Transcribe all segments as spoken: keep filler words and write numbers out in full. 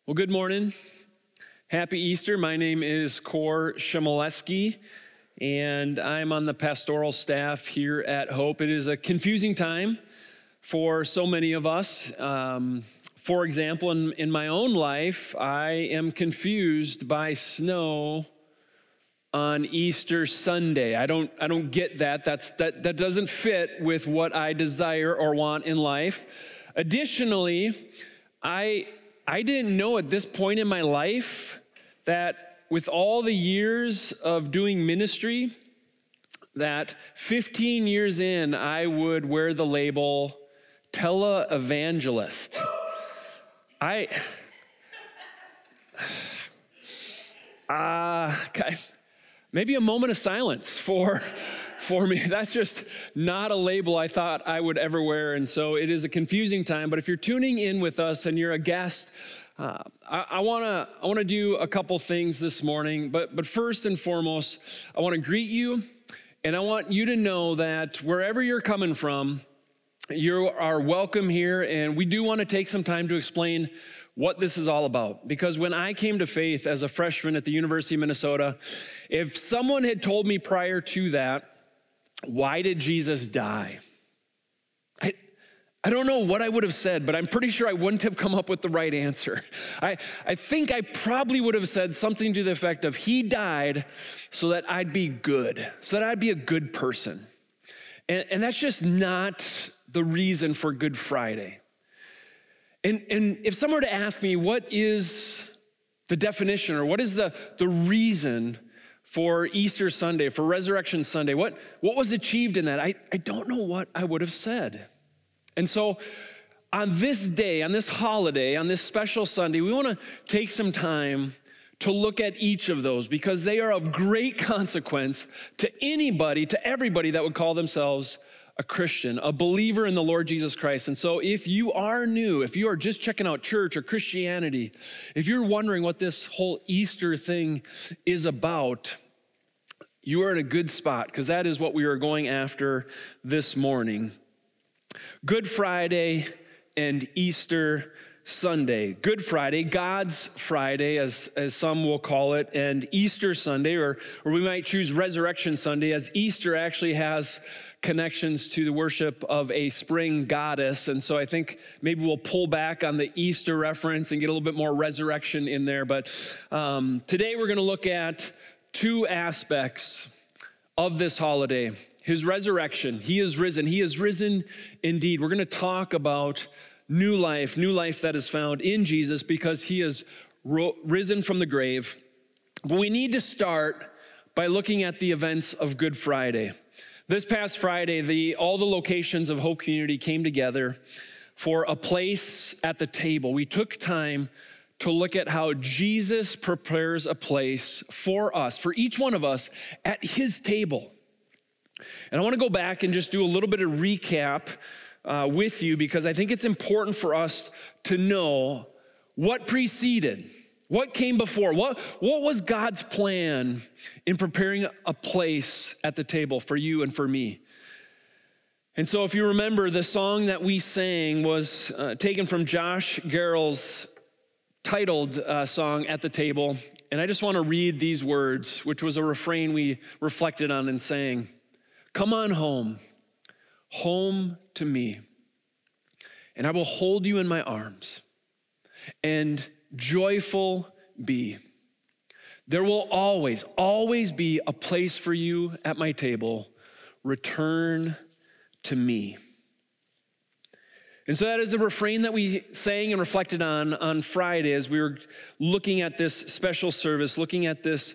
Well, good morning. Happy Easter. My name is Kor Shimoleski, and I'm on the pastoral staff here at Hope. It is a confusing time for so many of us. Um, for example, in, in my own life, I am confused by snow on Easter Sunday. I don't, I don't get that. That's, that. That doesn't fit with what I desire or want in life. Additionally, I... I didn't know at this point in my life that with all the years of doing ministry, that fifteen years in, I would wear the label televangelist. I, uh, okay. Maybe a moment of silence for For me. That's just not a label I thought I would ever wear. And so it is a confusing time. But if you're tuning in with us and you're a guest, uh, I, I want to I want to do a couple things this morning. But, but first and foremost, I want to greet you. And I want you to know that wherever you're coming from, you are welcome here. And we do want to take some time to explain what this is all about. Because when I came to faith as a freshman at the University of Minnesota, if someone had told me prior to that, why did Jesus die? I, I don't know what I would have said, but I'm pretty sure I wouldn't have come up with the right answer. I, I think I probably would have said something to the effect of, he died so that I'd be good, so that I'd be a good person. And, and that's just not the reason for Good Friday. And, and if someone were to ask me, what is the definition or what is the, the reason for Easter Sunday, for Resurrection Sunday, what, what was achieved in that? I, I don't know what I would have said. And so on this day, on this holiday, on this special Sunday, we want to take some time to look at each of those because they are of great consequence to anybody, to everybody that would call themselves a Christian, a believer in the Lord Jesus Christ. And so if you are new, if you are just checking out church or Christianity, if you're wondering what this whole Easter thing is about, you are in a good spot because that is what we are going after this morning. Good Friday and Easter Sunday. Good Friday, God's Friday, as, as some will call it, and Easter Sunday, or, or we might choose Resurrection Sunday, as Easter actually has connections to the worship of a spring goddess. And so I think maybe we'll pull back on the Easter reference and get a little bit more resurrection in there. But um, today we're going to look at two aspects of this holiday. His resurrection. He is risen. He is risen indeed. We're going to talk about new life, new life that is found in Jesus because he is ro- risen from the grave. But we need to start by looking at the events of Good Friday. This past Friday, the, all the locations of Hope Community came together for a place at the table. We took time to look at how Jesus prepares a place for us, for each one of us at his table. And I want to go back and just do a little bit of recap uh, with you because I think it's important for us to know what preceded. What came before? What, what was God's plan in preparing a place at the table for you and for me? And so if you remember, the song that we sang was uh, taken from Josh Garrell's titled uh, song, At the Table. And I just want to read these words, which was a refrain we reflected on and sang. Come on home, home to me, and I will hold you in my arms and joyful be. There will always, always be a place for you at my table. Return to me. And so that is the refrain that we sang and reflected on on Friday as we were looking at this special service, looking at this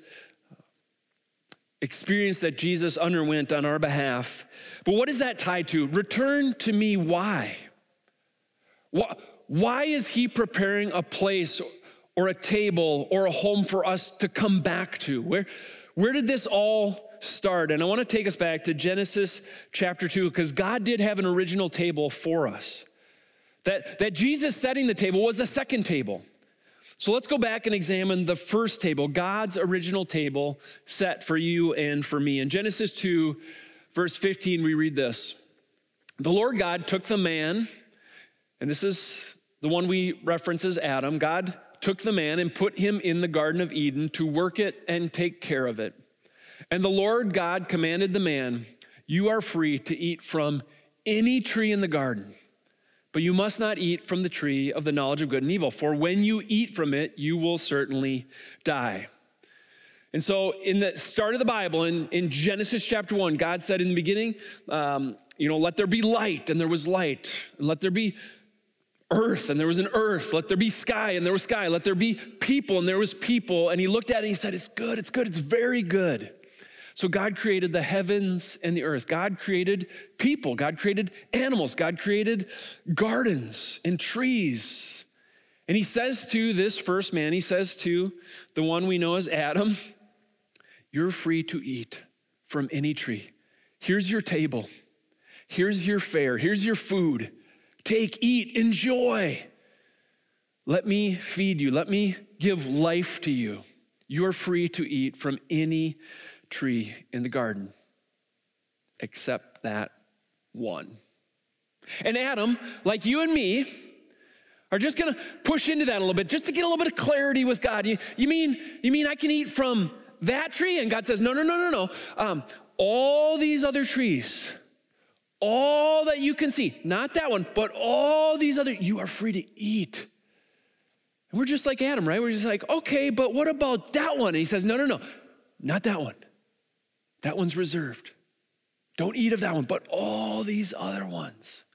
experience that Jesus underwent on our behalf. But what is that tied to? Return to me, why? Why? Why is he preparing a place or a table or a home for us to come back to? Where, where did this all start? And I want to take us back to Genesis chapter two, because God did have an original table for us. That, that Jesus setting the table was a second table. So let's go back and examine the first table, God's original table set for you and for me. In Genesis two, verse fifteen, we read this. The Lord God took the man, and this is the one we reference as Adam. God took the man and put him in the Garden of Eden to work it and take care of it. And the Lord God commanded the man, you are free to eat from any tree in the garden, but you must not eat from the tree of the knowledge of good and evil, for when you eat from it, you will certainly die. And so in the start of the Bible, in, in Genesis chapter one, God said in the beginning, um, you know, let there be light, and there was light. And let there be earth, and there was an earth. Let there be sky, and there was sky. Let there be people, and there was people. And he looked at it and he said, it's good, it's good, it's very good. So God created the heavens and the earth. God created people. God created animals. God created gardens and trees. And he says to this first man, he says to the one we know as Adam, you're free to eat from any tree. Here's your table. Here's your fare. Here's your food. Take, eat, enjoy. Let me feed you. Let me give life to you. You're free to eat from any tree in the garden, except that one. And Adam, like you and me, are just gonna push into that a little bit, just to get a little bit of clarity with God. You, you mean you mean I can eat from that tree? And God says, no, no, no, no, no. Um, all these other trees, all that you can see, not that one, but all these other, you are free to eat. And we're just like Adam, right? We're just like, okay, but what about that one? And he says, no, no, no, not that one. That one's reserved. Don't eat of that one, but all these other ones.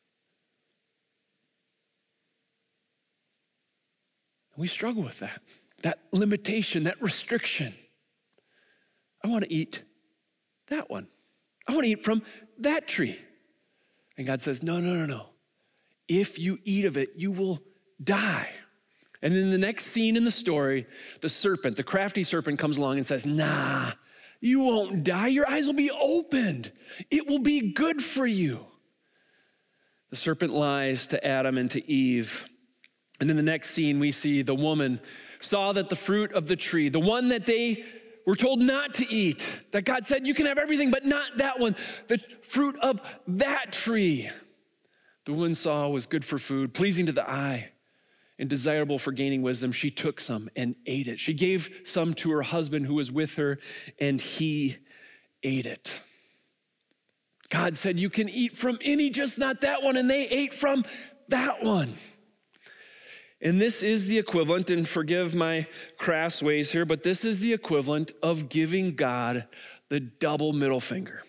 We struggle with that, that limitation, that restriction. I want to eat that one. I want to eat from that tree. And God says, no, no, no, no. If you eat of it, you will die. And then the next scene in the story, the serpent, the crafty serpent comes along and says, nah, you won't die. Your eyes will be opened. It will be good for you. The serpent lies to Adam and to Eve. And in the next scene, we see the woman saw that the fruit of the tree, the one that they were told not to eat, that God said, you can have everything, but not that one, the fruit of that tree, the woman saw was good for food, pleasing to the eye, and desirable for gaining wisdom. She took some and ate it. She gave some to her husband who was with her, and he ate it. God said, you can eat from any, just not that one, and they ate from that one. And this is the equivalent, and forgive my crass ways here, but this is the equivalent of giving God the double middle finger.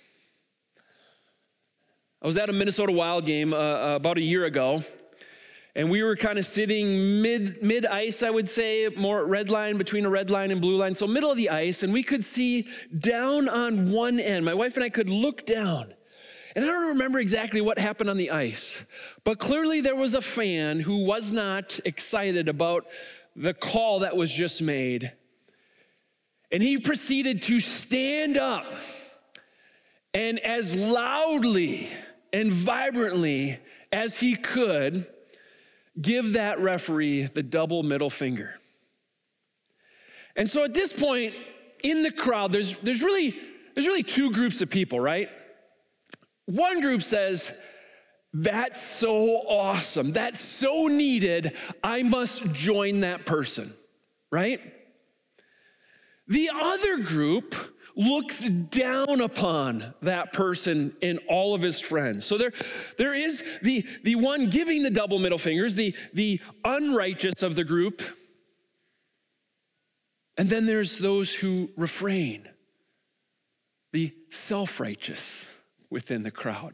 I was at a Minnesota Wild game uh, about a year ago, and we were kind of sitting mid, mid-ice, I would say, more red line, between a red line and blue line, so middle of the ice, and we could see down on one end. My wife and I could look down, and I don't remember exactly what happened on the ice, but clearly there was a fan who was not excited about the call that was just made. And he proceeded to stand up and as loudly and vibrantly as he could give that referee the double middle finger. And so at this point in the crowd, there's, there's, really, there's really two groups of people, right? One group says, that's so awesome. That's so needed. I must join that person, right? The other group looks down upon that person and all of his friends. So there, there is the, the one giving the double middle fingers, the, the unrighteous of the group. And then there's those who refrain, the self-righteous within the crowd.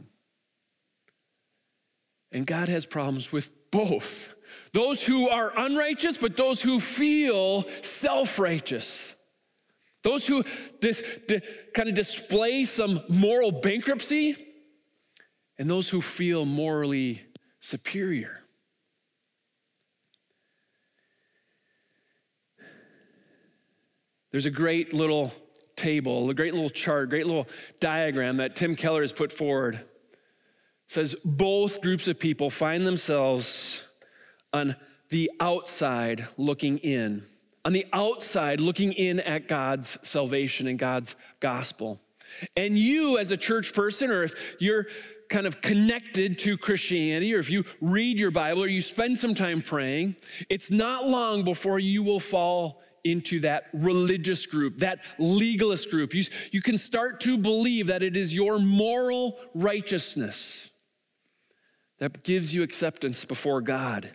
And God has problems with both. Those who are unrighteous, but those who feel self-righteous. Those who dis, di, kind of display some moral bankruptcy, and those who feel morally superior. There's a great little table, a great little chart, great little diagram that Tim Keller has put forward. It says both groups of people find themselves on the outside looking in, on the outside looking in at God's salvation and God's gospel. And you as a church person, or if you're kind of connected to Christianity, or if you read your Bible or you spend some time praying, it's not long before you will fall into that religious group, that legalist group. You, you can start to believe that it is your moral righteousness that gives you acceptance before God.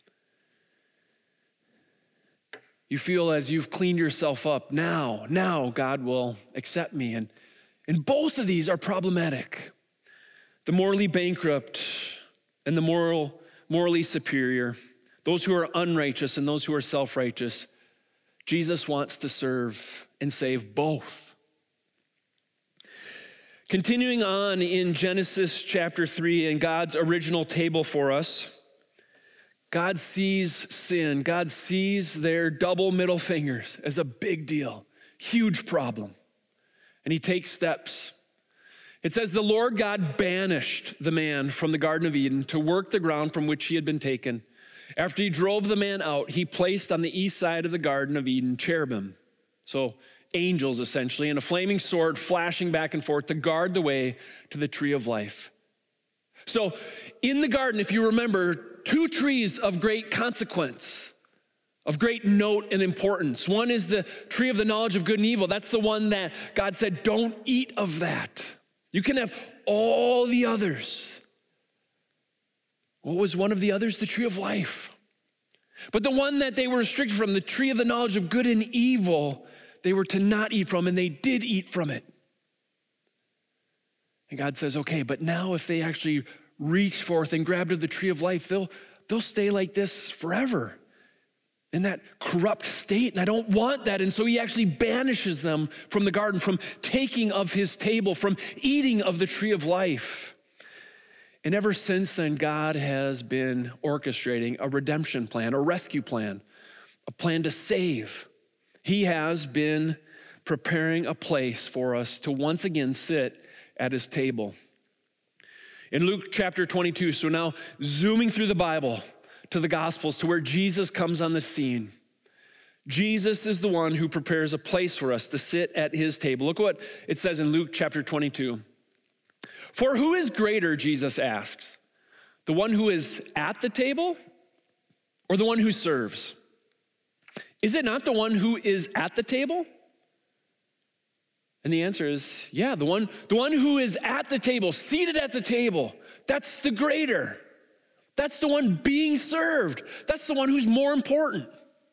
You feel as you've cleaned yourself up, now, now God will accept me. And, and both of these are problematic. The morally bankrupt and the moral, morally superior, those who are unrighteous and those who are self-righteous, Jesus wants to serve and save both. Continuing on in Genesis chapter three and God's original table for us, God sees sin. God sees their double middle fingers as a big deal, huge problem. And he takes steps. It says, the Lord God banished the man from the Garden of Eden to work the ground from which he had been taken. After he drove the man out, he placed on the east side of the Garden of Eden cherubim, so angels essentially, and a flaming sword flashing back and forth to guard the way to the tree of life. So in the garden, if you remember, two trees of great consequence, of great note and importance. One is the tree of the knowledge of good and evil. That's the one that God said, don't eat of that. You can have all the others. What was one of the others? The tree of life. But the one that they were restricted from, the tree of the knowledge of good and evil, they were to not eat from, and they did eat from it. And God says, okay, but now if they actually reach forth and grab to the tree of life, they'll, they'll stay like this forever in that corrupt state, and I don't want that. And so he actually banishes them from the garden, from taking of his table, from eating of the tree of life. And ever since then, God has been orchestrating a redemption plan, a rescue plan, a plan to save. He has been preparing a place for us to once again sit at his table. In Luke chapter twenty-two, so now zooming through the Bible to the Gospels, to where Jesus comes on the scene. Jesus is the one who prepares a place for us to sit at his table. Look what it says in Luke chapter twenty-two. For who is greater, Jesus asks, the one who is at the table or the one who serves? Is it not the one who is at the table? And the answer is, yeah, the one, the one who is at the table, seated at the table, that's the greater. That's the one being served. That's the one who's more important.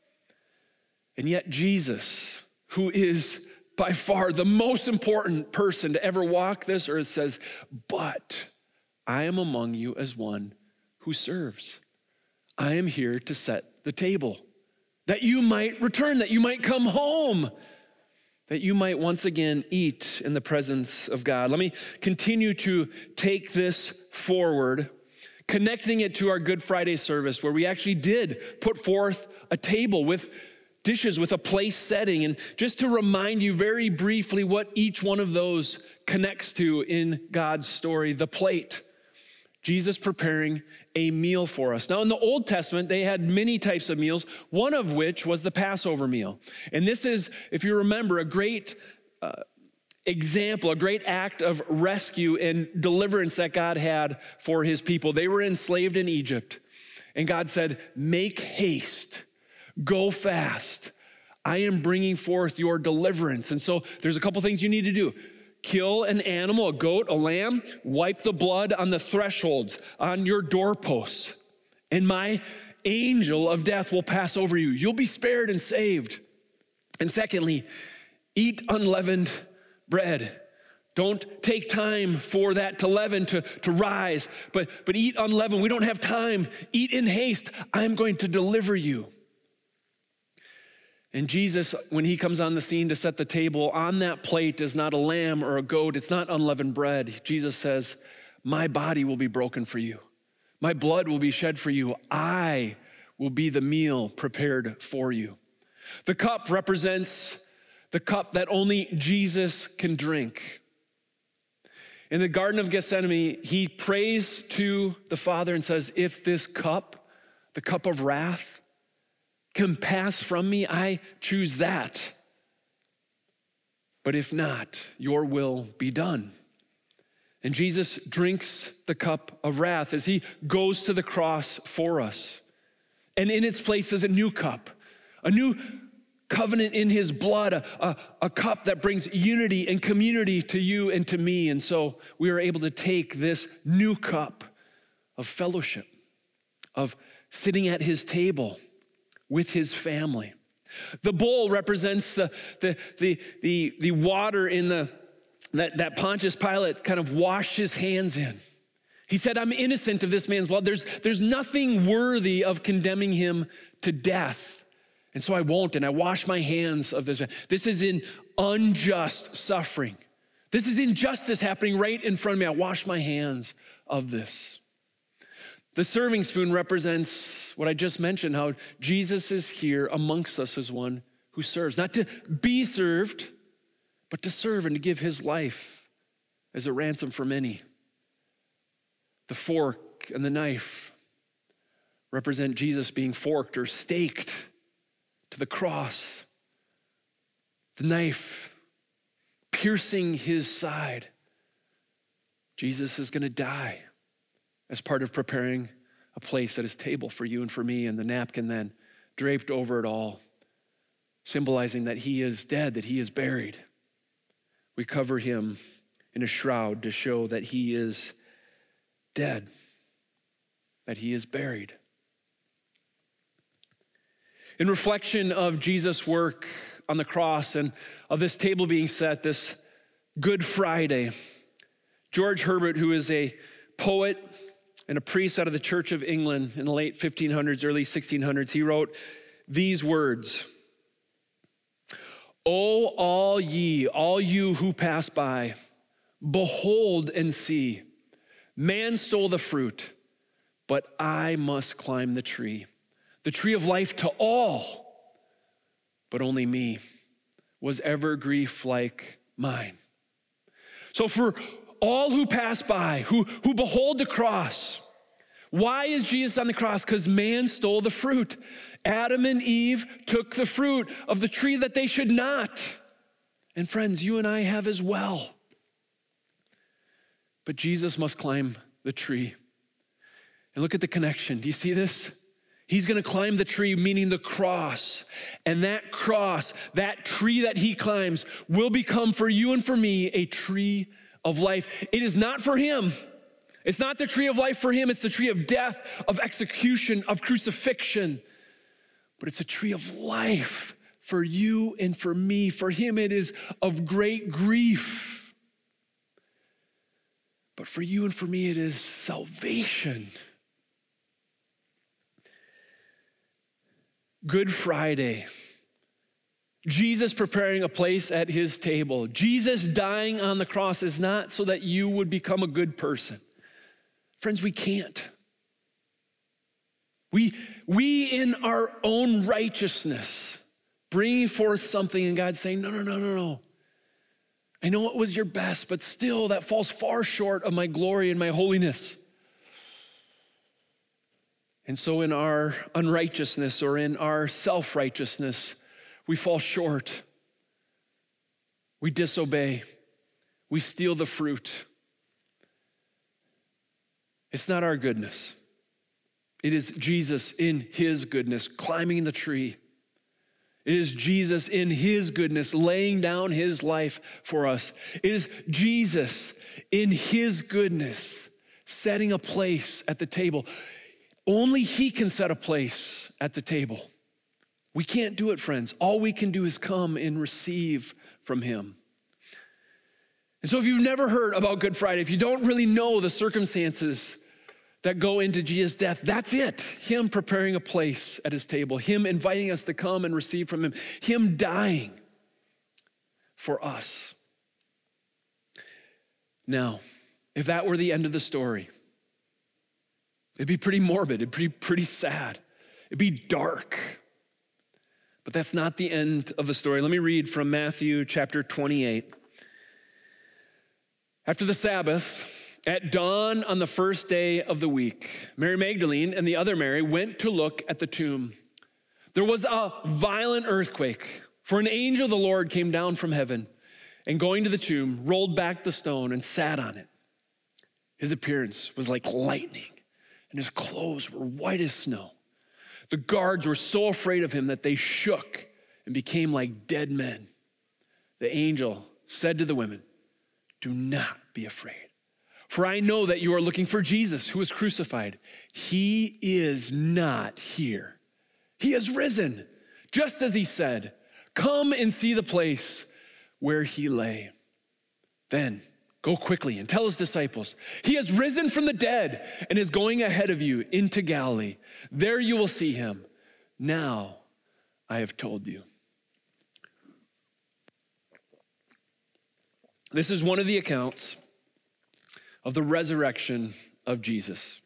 And yet Jesus, who is by far the most important person to ever walk this earth, says, but I am among you as one who serves. I am here to set the table, that you might return, that you might come home, that you might once again eat in the presence of God. Let me continue to take this forward, connecting it to our Good Friday service, where we actually did put forth a table with dishes, with a place setting. And just to remind you very briefly what each one of those connects to in God's story, the plate. Jesus preparing a meal for us. Now in the Old Testament, they had many types of meals, one of which was the Passover meal. And this is, if you remember, a great uh, example, a great act of rescue and deliverance that God had for his people. They were enslaved in Egypt. And God said, make haste. Go fast. I am bringing forth your deliverance. And so there's a couple things you need to do. Kill an animal, a goat, a lamb, wipe the blood on the thresholds, on your doorposts, and my angel of death will pass over you. You'll be spared and saved. And secondly, eat unleavened bread. Don't take time for that to leaven, to, to rise, but, but eat unleavened. We don't have time. Eat in haste. I'm going to deliver you. And Jesus, when he comes on the scene to set the table, on that plate is not a lamb or a goat. It's not unleavened bread. Jesus says, my body will be broken for you. My blood will be shed for you. I will be the meal prepared for you. The cup represents the cup that only Jesus can drink. In the Garden of Gethsemane, he prays to the Father and says, if this cup, the cup of wrath, can pass from me, I choose that. But if not, your will be done. And Jesus drinks the cup of wrath as he goes to the cross for us. And in its place is a new cup, a new covenant in his blood, a, a, a cup that brings unity and community to you and to me. And so we are able to take this new cup of fellowship, of sitting at his table with his family. The bowl represents the, the, the, the, the water in the, that, that Pontius Pilate kind of washed his hands in. He said, I'm innocent of this man's blood. There's, there's nothing worthy of condemning him to death. And so I won't, and I wash my hands of this man. This is in unjust suffering. This is injustice happening right in front of me. I wash my hands of this. The serving spoon represents what I just mentioned, how Jesus is here amongst us as one who serves, not to be served, but to serve and to give his life as a ransom for many. The fork and the knife represent Jesus being forked or staked to the cross. The knife piercing his side. Jesus is going to die as part of preparing a place at his table for you and for me, and the napkin then draped over it all, symbolizing that he is dead, that he is buried. We cover him in a shroud to show that he is dead, that he is buried. In reflection of Jesus' work on the cross and of this table being set, this Good Friday, George Herbert, who is a poet and a priest out of the Church of England in the late fifteen hundreds, early sixteen hundreds, he wrote these words: "O all ye, all you who pass by, behold and see, man stole the fruit, but I must climb the tree. The tree of life to all, but only me was ever grief like mine." So for all who pass by, who, who behold the cross, why is Jesus on the cross? Because man stole the fruit. Adam and Eve took the fruit of the tree that they should not. And friends, you and I have as well. But Jesus must climb the tree. And look at the connection. Do you see this? He's going to climb the tree, meaning the cross. And that cross, that tree that he climbs, will become for you and for me a tree of life. It is not for him. It's not the tree of life for him. It's the tree of death, of execution, of crucifixion. But it's a tree of life for you and for me. For him, it is of great grief. But for you and for me, it is salvation. Good Friday, Jesus preparing a place at his table. Jesus dying on the cross is not so that you would become a good person. Friends, we can't. We, we in our own righteousness, bringing forth something and God saying, no, no, no, no, no. I know it was your best, but still that falls far short of my glory and my holiness. And so in our unrighteousness or in our self-righteousness, we fall short. We disobey. We steal the fruit. It's not our goodness. It is Jesus in his goodness climbing the tree. It is Jesus in his goodness laying down his life for us. It is Jesus in his goodness setting a place at the table. Only he can set a place at the table. We can't do it, friends. All we can do is come and receive from him. And so if you've never heard about Good Friday, if you don't really know the circumstances that go into Jesus' death, that's it. Him preparing a place at his table, him inviting us to come and receive from him, him dying for us. Now, if that were the end of the story, it'd be pretty morbid, it'd be pretty sad, it'd be dark. But that's not the end of the story. Let me read from Matthew chapter twenty-eight. After the Sabbath, at dawn on the first day of the week, Mary Magdalene and the other Mary went to look at the tomb. There was a violent earthquake, for an angel of the Lord came down from heaven and going to the tomb, rolled back the stone and sat on it. His appearance was like lightning, and his clothes were white as snow. The guards were so afraid of him that they shook and became like dead men. The angel said to the women, "Do not be afraid, for I know that you are looking for Jesus who was crucified. He is not here. He has risen, just as he said. Come and see the place where he lay. Then go quickly and tell his disciples, he has risen from the dead and is going ahead of you into Galilee. There you will see him. Now I have told you." This is one of the accounts of the resurrection of Jesus.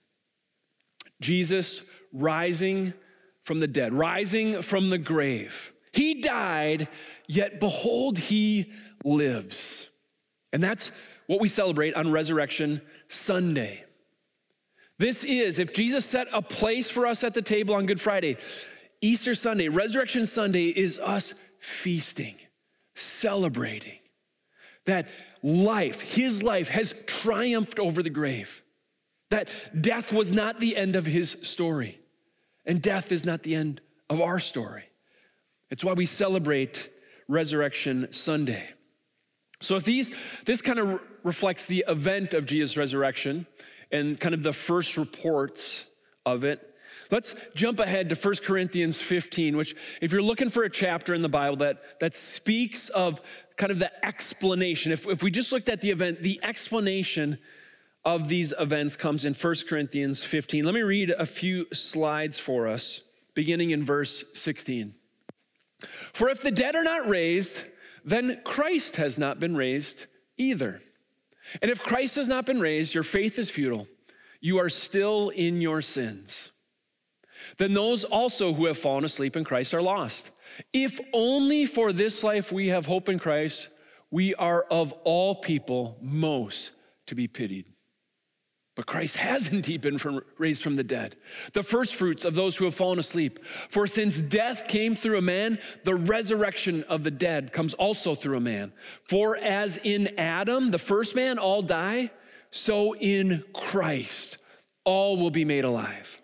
Jesus rising from the dead, rising from the grave. He died, yet behold, he lives. And that's what we celebrate on Resurrection Sunday. This is, if Jesus set a place for us at the table on Good Friday, Easter Sunday, Resurrection Sunday is us feasting, celebrating that life, his life has triumphed over the grave, that death was not the end of his story, and death is not the end of our story. It's why we celebrate Resurrection Sunday. So if these, this kind of reflects the event of Jesus' resurrection and kind of the first reports of it, let's jump ahead to First Corinthians fifteen, which if you're looking for a chapter in the Bible that, that speaks of kind of the explanation, if, if we just looked at the event, the explanation of these events comes in First Corinthians fifteen. Let me read a few slides for us, beginning in verse sixteen. "For if the dead are not raised, then Christ has not been raised either. And if Christ has not been raised, your faith is futile. You are still in your sins. Then those also who have fallen asleep in Christ are lost. If only for this life we have hope in Christ, we are of all people most to be pitied. But Christ has indeed been from, raised from the dead, the first fruits of those who have fallen asleep. For since death came through a man, the resurrection of the dead comes also through a man. For as in Adam, the first man, all die, so in Christ, all will be made alive."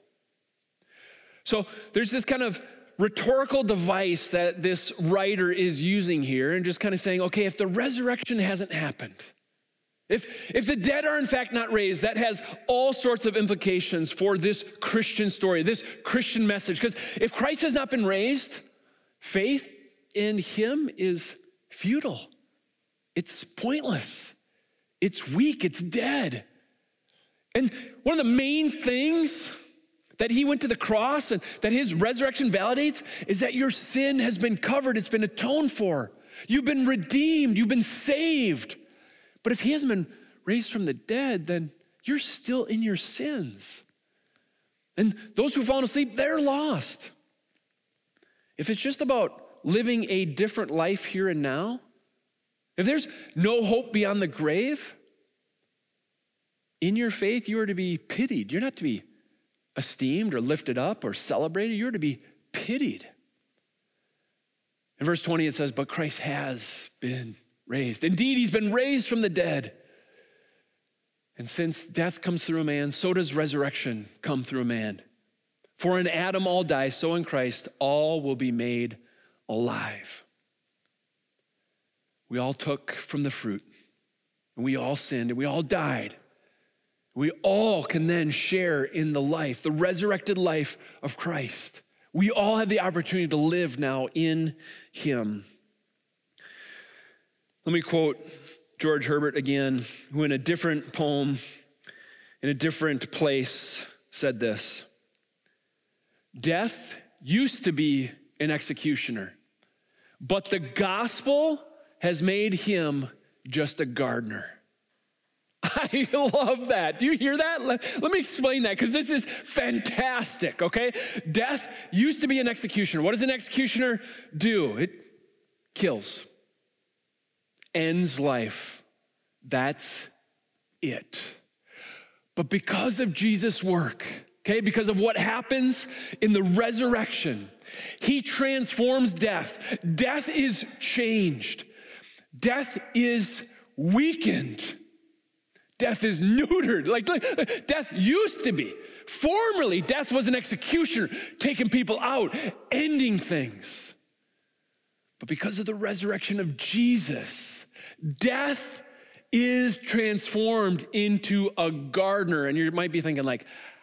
So there's this kind of rhetorical device that this writer is using here and just kind of saying, okay, if the resurrection hasn't happened, If, if the dead are in fact not raised, that has all sorts of implications for this Christian story, this Christian message. Because if Christ has not been raised, faith in him is futile. It's pointless. It's weak. It's dead. And one of the main things that he went to the cross and that his resurrection validates is that your sin has been covered. It's been atoned for. You've been redeemed. You've been saved. But if he hasn't been raised from the dead, then you're still in your sins. And those who've fallen asleep, they're lost. If it's just about living a different life here and now, if there's no hope beyond the grave, in your faith, you are to be pitied. You're not to be esteemed or lifted up or celebrated. You're to be pitied. In verse twenty, it says, "But Christ has been raised. Indeed, he's been raised from the dead. And since death comes through a man, so does resurrection come through a man. For in Adam all die, so in Christ all will be made alive." We all took from the fruit, and we all sinned, and we all died. We all can then share in the life, the resurrected life of Christ. We all have the opportunity to live now in him. Let me quote George Herbert again, who in a different poem, in a different place, said this: "Death used to be an executioner, but the gospel has made him just a gardener." I love that. Do you hear that? Let, let me explain that, because this is fantastic, okay? Death used to be an executioner. What does an executioner do? It kills, ends life. That's it. But because of Jesus' work, okay, because of what happens in the resurrection, he transforms death. Death is changed. Death is weakened. Death is neutered. Like, like death used to be. Formerly, death was an executioner, taking people out, ending things. But because of the resurrection of Jesus, death is transformed into a gardener. And you might be thinking like,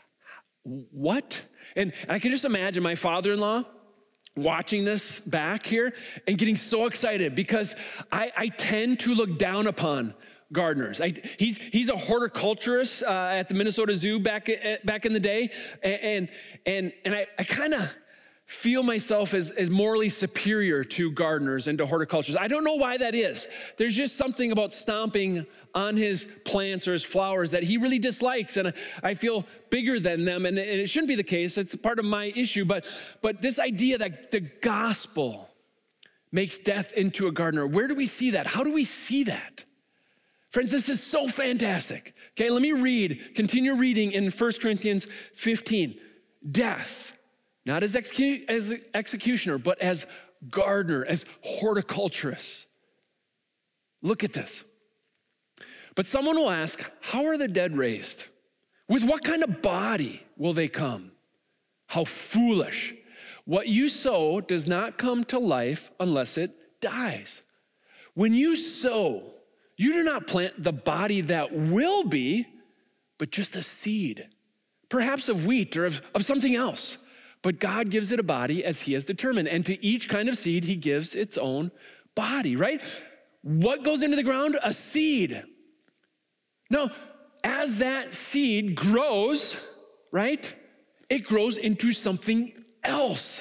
what? And I can just imagine my father-in-law watching this back here and getting so excited because I, I tend to look down upon gardeners. I, he's he's a horticulturist uh, at the Minnesota Zoo back back in the day, and and and I, I kind of feel myself as, as morally superior to gardeners and to horticulturists. I don't know why that is. There's just something about stomping on his plants or his flowers that he really dislikes, and I feel bigger than them, and, and it shouldn't be the case. It's part of my issue, but but this idea that the gospel makes death into a gardener, where do we see that? How do we see that? Friends, this is so fantastic. Okay, let me read, continue reading in First Corinthians fifteen. Death, not as, execu- as executioner, but as gardener, as horticulturist. Look at this. But someone will ask, how are the dead raised? With what kind of body will they come? How foolish. What you sow does not come to life unless it dies. When you sow, you do not plant the body that will be, but just a seed, perhaps of wheat or of, of something else. But God gives it a body as he has determined. And to each kind of seed, he gives its own body, right? What goes into the ground? A seed. Now, as that seed grows, right, it grows into something else.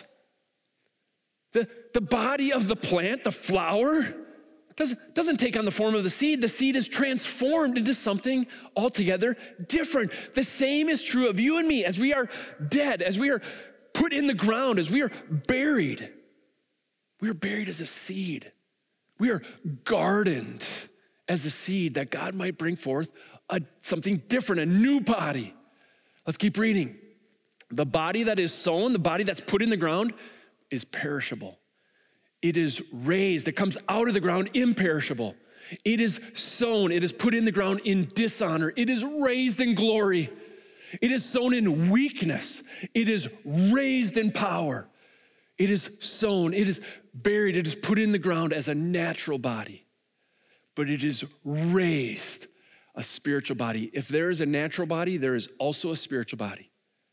The, the body of the plant, the flower, doesn't, doesn't take on the form of the seed. The seed is transformed into something altogether different. The same is true of you and me. As we are dead, as we are put in the ground, as we are buried, we are buried as a seed. We are gardened as a seed that God might bring forth a, something different, a new body. Let's keep reading. The body that is sown, the body that's put in the ground, is perishable. It is raised, it comes out of the ground imperishable. It is sown, it is put in the ground in dishonor. It is raised in glory. It is sown in weakness. It is raised in power. It is sown, it is buried, it is put in the ground as a natural body. But it is raised a spiritual body. If there is a natural body, there is also a spiritual body.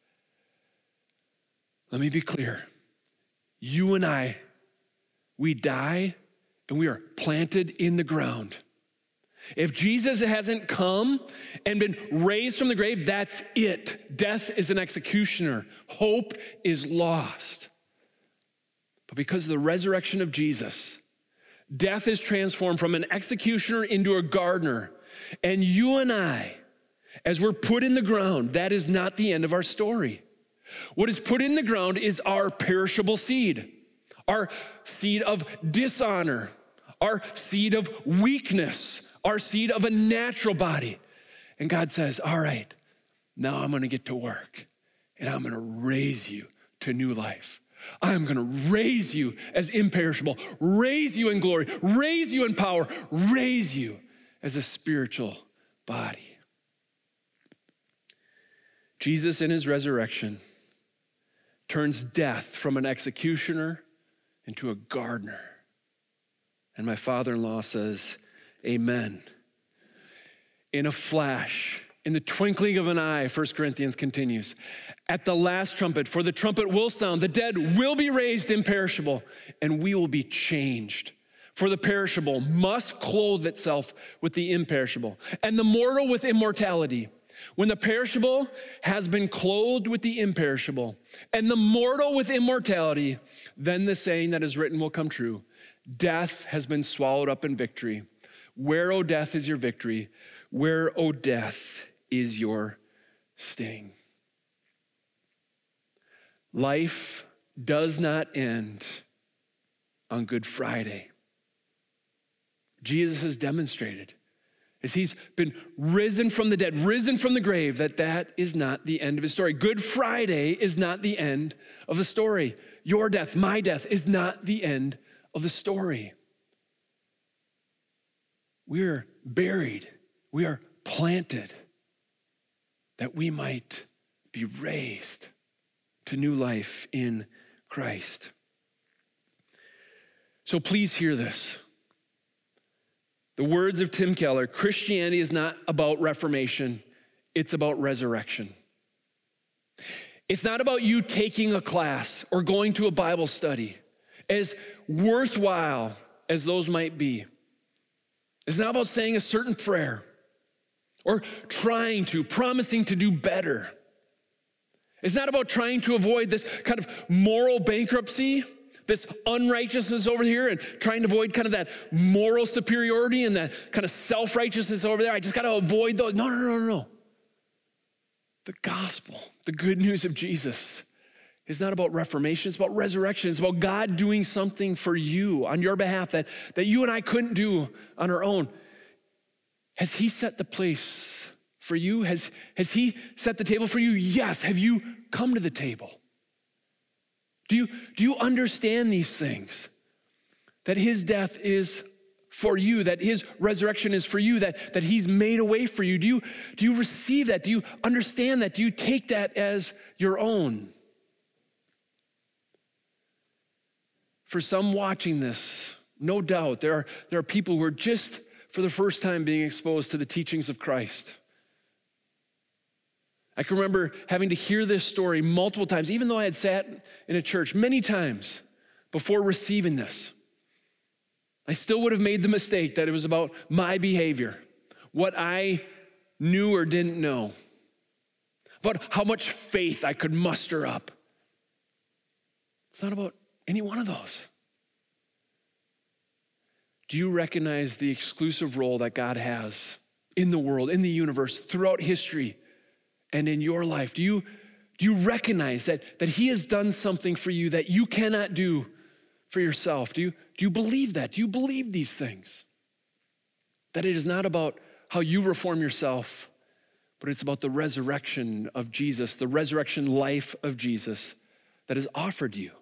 Let me be clear. You and I, we die and we are planted in the ground. If Jesus hasn't come and been raised from the grave, that's it. Death is an executioner. Hope is lost. But because of the resurrection of Jesus, death is transformed from an executioner into a gardener. And you and I, as we're put in the ground, that is not the end of our story. What is put in the ground is our perishable seed, our seed of dishonor, our seed of weakness, our seed of a natural body. And God says, all right, now I'm gonna get to work and I'm gonna raise you to new life. I'm gonna raise you as imperishable, raise you in glory, raise you in power, raise you as a spiritual body. Jesus in his resurrection turns death from an executioner into a gardener. And my father-in-law says, amen. In a flash, in the twinkling of an eye, First Corinthians continues, at the last trumpet, for the trumpet will sound, the dead will be raised imperishable, and we will be changed. For the perishable must clothe itself with the imperishable, and the mortal with immortality. When the perishable has been clothed with the imperishable, and the mortal with immortality, then the saying that is written will come true. Death has been swallowed up in victory. Where, O death, is your victory? Where, O death, is your sting? Life does not end on Good Friday. Jesus has demonstrated, as he's been risen from the dead, risen from the grave, that that is not the end of his story. Good Friday is not the end of the story. Your death, my death, is not the end of the story. We're buried. We are planted that we might be raised to new life in Christ. So please hear this. The words of Tim Keller: Christianity is not about reformation, it's about resurrection. It's not about you taking a class or going to a Bible study, as worthwhile as those might be. It's not about saying a certain prayer or trying to, promising to do better. It's not about trying to avoid this kind of moral bankruptcy, this unrighteousness over here, and trying to avoid kind of that moral superiority and that kind of self-righteousness over there. I just got to avoid those. No, no, no, no, no. The gospel, the good news of Jesus, is not about reformation. It's about resurrection. It's about God doing something for you on your behalf that, that you and I couldn't do on our own. Has he set the place for you? Has, has he set the table for you? Yes. Have you come to the table? Do you, do you understand these things? That his death is for you, that his resurrection is for you, that, that he's made a way for you. Do you, do you receive that? Do you understand that? Do you take that as your own? For some watching this, no doubt, there are, there are people who are just for the first time being exposed to the teachings of Christ. I can remember having to hear this story multiple times, even though I had sat in a church many times before receiving this. I still would have made the mistake that it was about my behavior, what I knew or didn't know, about how much faith I could muster up. It's not about any one of those. Do you recognize the exclusive role that God has in the world, in the universe, throughout history, and in your life? Do you, do you recognize that, that he has done something for you that you cannot do for yourself? Do you, do you believe that? Do you believe these things? That it is not about how you reform yourself, but it's about the resurrection of Jesus, the resurrection life of Jesus that is offered you.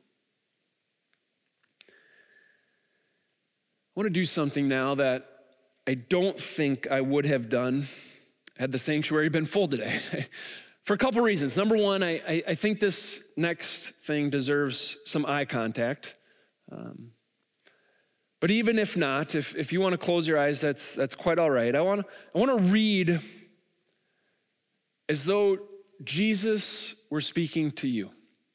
I want to do something now that I don't think I would have done had the sanctuary been full today. For a couple reasons. Number one, I, I, I think this next thing deserves some eye contact. Um, but even if not, if, if you want to close your eyes, that's, that's quite all right. I want, I want to read as though Jesus were speaking to you.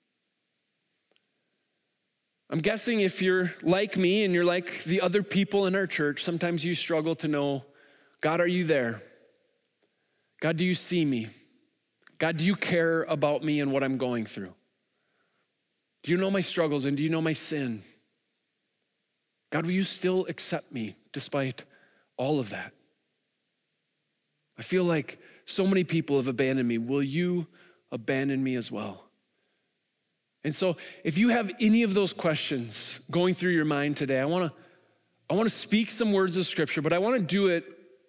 I'm guessing if you're like me and you're like the other people in our church, sometimes you struggle to know, God, are you there? God, do you see me? God, do you care about me and what I'm going through? Do you know my struggles and do you know my sin? God, will you still accept me despite all of that? I feel like so many people have abandoned me. Will you abandon me as well? And so if you have any of those questions going through your mind today, I want to I want to speak some words of scripture, but I want to do it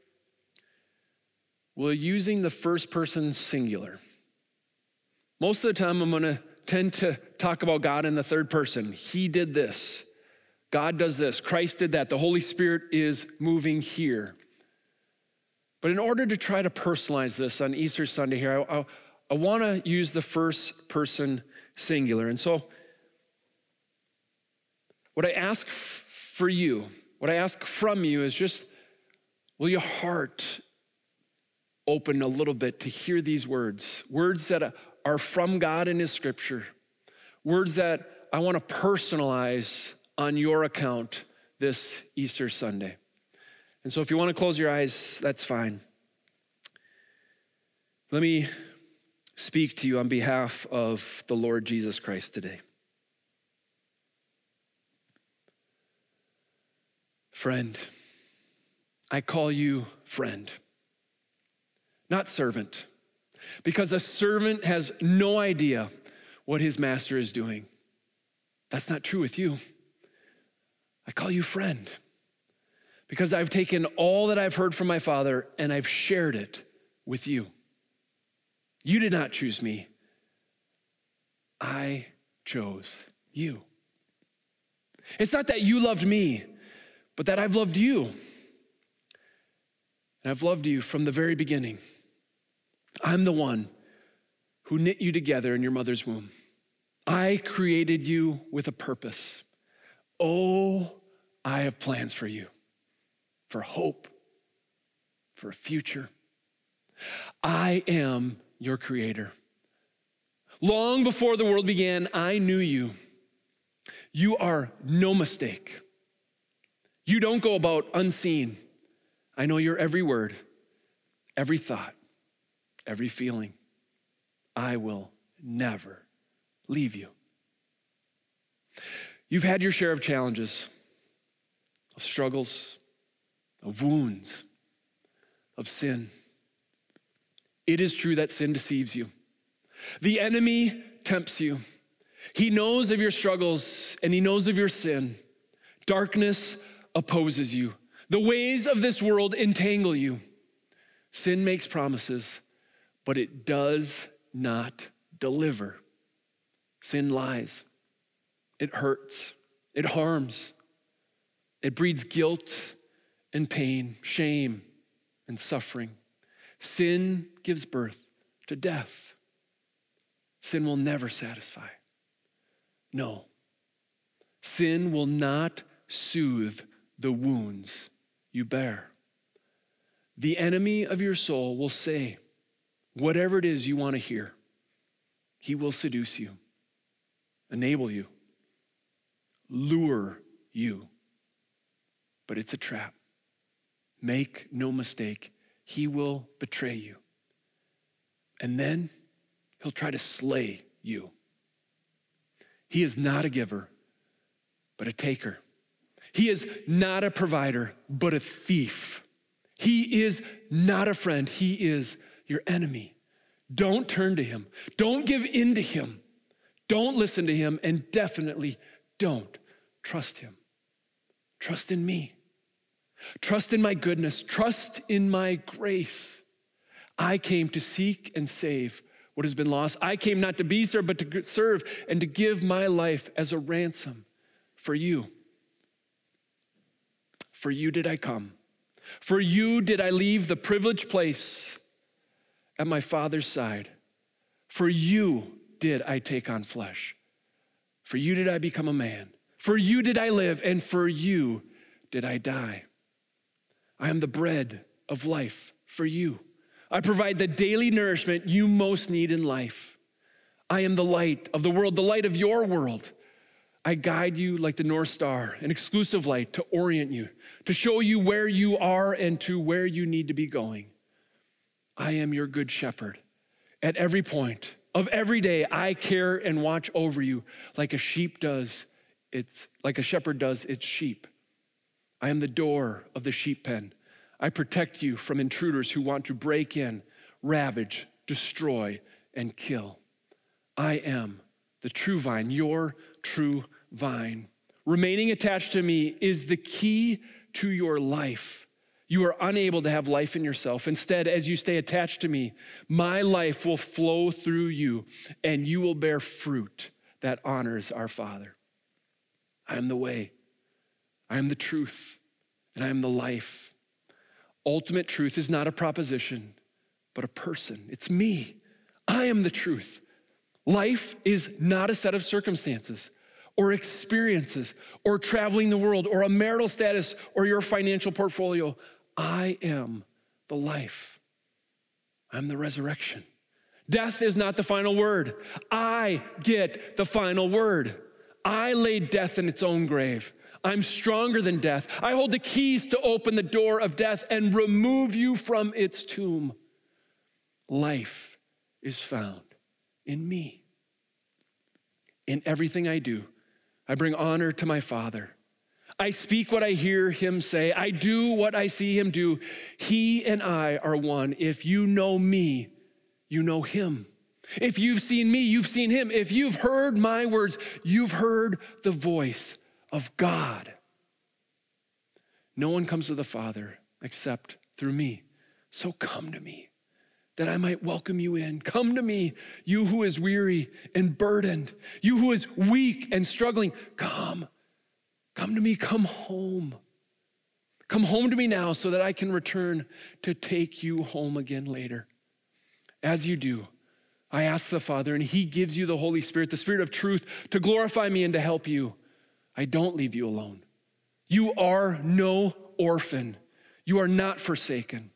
while using the first person singular. Most of the time I'm going to tend to talk about God in the third person. He did this. God does this. Christ did that. The Holy Spirit is moving here. But in order to try to personalize this on Easter Sunday here, I, I, I want to use the first person singular. And so what I ask f- for you, what I ask from you is just, will your heart open a little bit to hear these words, words that are from God in his scripture, words that I want to personalize on your account this Easter Sunday. And so if you want to close your eyes, that's fine. Let me speak to you on behalf of the Lord Jesus Christ today. Friend, I call you friend, not servant, because a servant has no idea what his master is doing. That's not true with you. I call you friend because I've taken all that I've heard from my Father and I've shared it with you. You did not choose me. I chose you. It's not that you loved me, but that I've loved you. and I've loved you from the very beginning. I'm the one who knit you together in your mother's womb. I created you with a purpose. Oh, I have plans for you, for hope, for a future. I am your creator. Long before the world began, I knew you. You are no mistake. You don't go about unseen. I know your every word, every thought, every feeling. I will never leave you. You've had your share of challenges, of struggles, of wounds, of sin. It is true that sin deceives you. The enemy tempts you. He knows of your struggles and he knows of your sin. Darkness opposes you. The ways of this world entangle you. Sin makes promises, but it does not deliver. Sin lies. It hurts. It harms. It breeds guilt and pain, shame and suffering. Sin gives birth to death. Sin will never satisfy. No. Sin will not soothe the wounds you bear. The enemy of your soul will say whatever it is you want to hear. He will seduce you, enable you, lure you. But it's a trap. Make no mistake, he will betray you. And then he'll try to slay you. He is not a giver, but a taker. He is not a provider, but a thief. He is not a friend. He is your enemy. Don't turn to him. Don't give in to him. Don't listen to him, and definitely don't trust him. Trust in me. Trust in my goodness. Trust in my grace. I came to seek and save what has been lost. I came not to be served, but to serve and to give my life as a ransom for you. For you did I come. For you did I leave the privileged place at my Father's side. For you did I take on flesh. For you did I become a man. For you did I live, and for you did I die. I am the bread of life for you. I provide the daily nourishment you most need in life. I am the light of the world, the light of your world. I guide you like the North Star, an exclusive light to orient you, to show you where you are and to where you need to be going. I am your good shepherd. At every point of every day, I care and watch over you like a sheep does. It's like a shepherd does its sheep. I am the door of the sheep pen. I protect you from intruders who want to break in, ravage, destroy, and kill. I am the true vine, your true vine. Remaining attached to me is the key to your life. You are unable to have life in yourself. Instead, as you stay attached to me, my life will flow through you, and you will bear fruit that honors our Father. I am the way, I am the truth, and I am the life. Ultimate truth is not a proposition, but a person. It's me. I am the truth. Life is not a set of circumstances or experiences or traveling the world or a marital status or your financial portfolio. I am the life. I'm the resurrection. Death is not the final word. I get the final word. I laid death in its own grave. I'm stronger than death. I hold the keys to open the door of death and remove you from its tomb. Life is found in me. In everything I do, I bring honor to my Father. I speak what I hear him say. I do what I see him do. He and I are one. If you know me, you know him. If you've seen me, you've seen him. If you've heard my words, you've heard the voice of God. No one comes to the Father except through me. So come to me, that I might welcome you in. Come to me, you who is weary and burdened, you who is weak and struggling. Come, come to me, come home. Come home to me now so that I can return to take you home again later. As you do, I ask the Father, and he gives you the Holy Spirit, the Spirit of truth, to glorify me and to help you. I don't leave you alone. You are no orphan. You are not forsaken.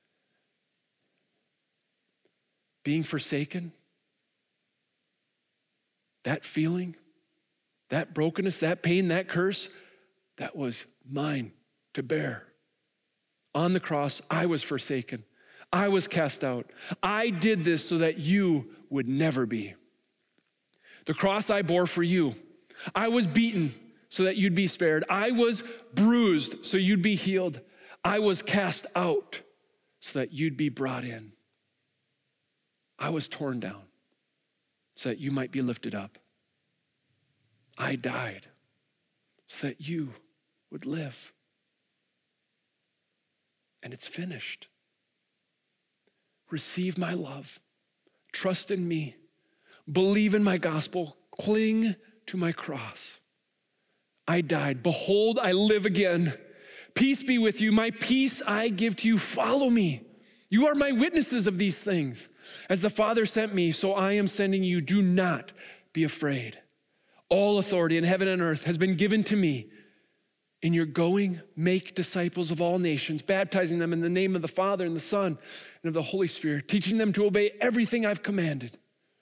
Being forsaken, that feeling, that brokenness, that pain, that curse, that was mine to bear. On the cross, I was forsaken. I was cast out. I did this so that you would never be. The cross I bore for you. I was beaten so that you'd be spared. I was bruised so you'd be healed. I was cast out so that you'd be brought in. I was torn down so that you might be lifted up. I died so that you would live. And it's finished. Receive my love. Trust in me. Believe in my gospel. Cling to my cross. I died. Behold, I live again. Peace be with you. My peace I give to you. Follow me. You are my witnesses of these things. As the Father sent me, so I am sending you. Do not be afraid. All authority in heaven and earth has been given to me. In your going, make disciples of all nations, baptizing them in the name of the Father and the Son and of the Holy Spirit, teaching them to obey everything I've commanded.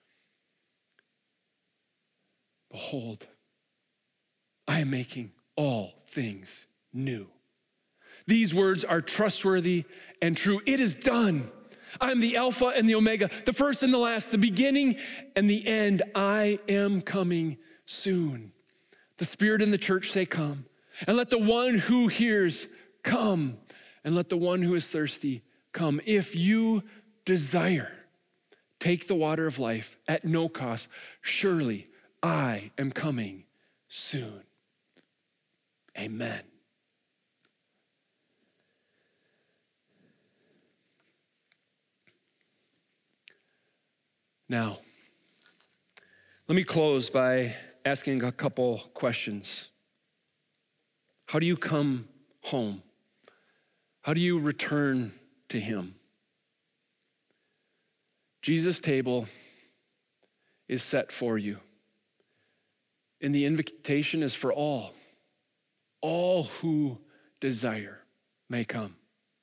Behold, I am making all things new. These words are trustworthy and true. It is done. I'm the Alpha and the Omega, the first and the last, the beginning and the end. I am coming soon. The Spirit and the church say, come. And let the one who hears come, and let the one who is thirsty come. If you desire, take the water of life at no cost. Surely I am coming soon. Amen. Now, let me close by asking a couple questions. How do you come home? How do you return to him? Jesus' table is set for you. And the invitation is for all. All who desire may come.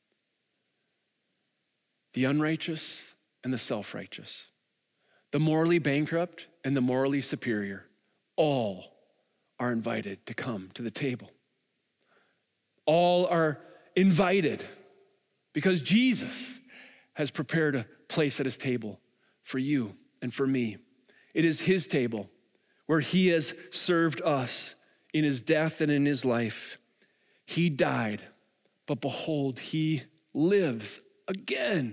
The unrighteous and the self-righteous. The morally bankrupt and the morally superior. All are invited to come to the table. All are invited because Jesus has prepared a place at his table for you and for me. It is his table where he has served us in his death and in his life. He died, but behold, he lives again.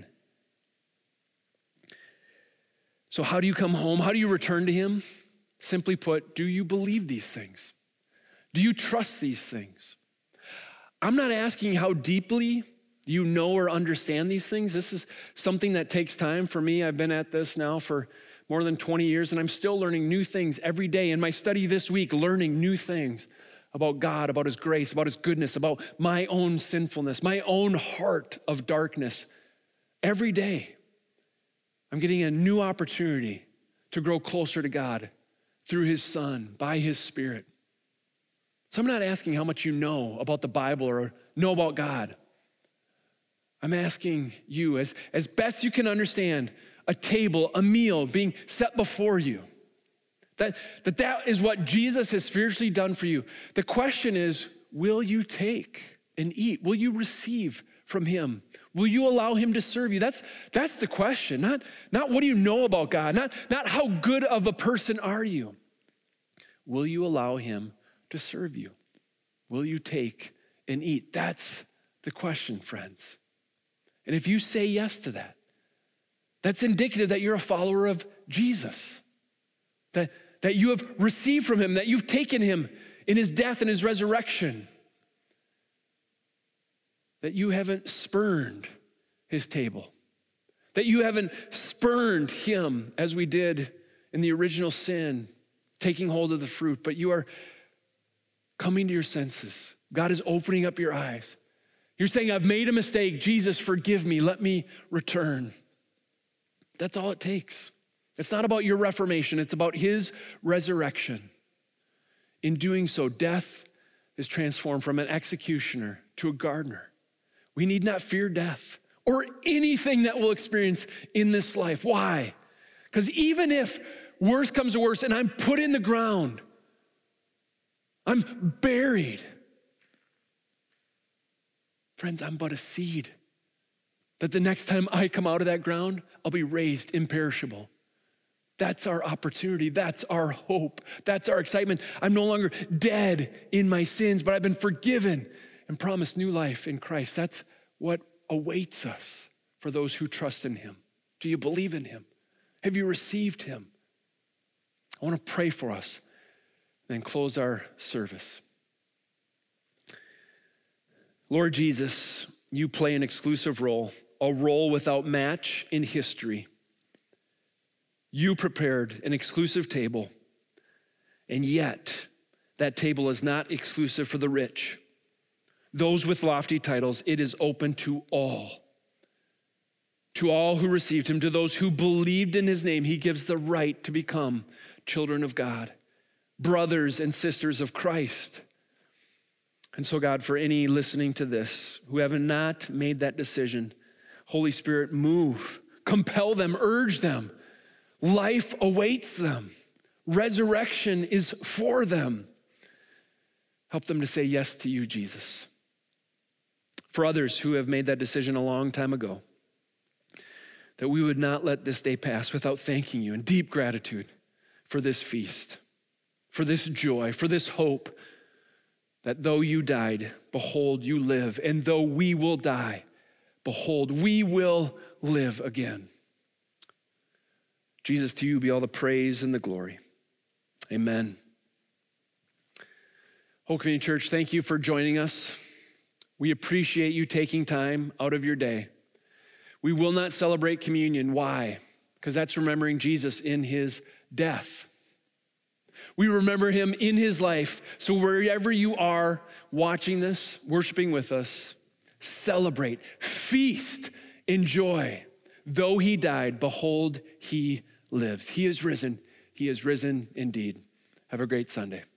So how do you come home? How do you return to him? Simply put, do you believe these things? Do you trust these things? I'm not asking how deeply you know or understand these things. This is something that takes time for me. I've been at this now for more than twenty years, and I'm still learning new things every day. In my study this week, learning new things about God, about his grace, about his goodness, about my own sinfulness, my own heart of darkness. Every day, I'm getting a new opportunity to grow closer to God through his Son, by his Spirit. So I'm not asking how much you know about the Bible or know about God. I'm asking you, as, as best you can understand, a table, a meal being set before you. That, that that is what Jesus has spiritually done for you. The question is, will you take and eat? Will you receive from him? Will you allow him to serve you? That's, that's the question. Not, not what do you know about God? Not, not how good of a person are you? Will you allow him to serve you? Will you take and eat? That's the question, friends. And if you say yes to that, that's indicative that you're a follower of Jesus, that, that you have received from him, that you've taken him in his death and his resurrection, that you haven't spurned his table, that you haven't spurned him as we did in the original sin, taking hold of the fruit, but you are coming to your senses. God is opening up your eyes You're saying, I've made a mistake. Jesus, forgive me. Let me return. That's all it takes. It's not about your reformation. It's about his resurrection. In doing so, death is transformed from an executioner to a gardener. We need not fear death or anything that we'll experience in this life. Why? Because even if worse comes to worse and I'm put in the ground, I'm buried, friends, I'm but a seed. That the next time I come out of that ground, I'll be raised imperishable. That's our opportunity. That's our hope. That's our excitement. I'm no longer dead in my sins, but I've been forgiven and promised new life in Christ. That's what awaits us for those who trust in him. Do you believe in him? Have you received him? I want to pray for us, then close our service. Lord Jesus, you play an exclusive role, a role without match in history. You prepared an exclusive table, and yet that table is not exclusive for the rich. Those with lofty titles, it is open to all. To all who received him, to those who believed in his name, he gives the right to become children of God, brothers and sisters of Christ. And so, God, for any listening to this who have not made that decision, Holy Spirit, move, compel them, urge them. Life awaits them. Resurrection is for them. Help them to say yes to you, Jesus. For others who have made that decision a long time ago, that we would not let this day pass without thanking you in deep gratitude for this feast, for this joy, for this hope, that though you died, behold, you live. And though we will die, behold, we will live again. Jesus, to you be all the praise and the glory. Amen. Hope Community Church, thank you for joining us. We appreciate you taking time out of your day. We will not celebrate communion. Why? Because that's remembering Jesus in his death. We remember him in his life. So wherever you are watching this, worshiping with us, celebrate, feast, enjoy. Though he died, behold, he lives. He is risen. He is risen indeed. Have a great Sunday.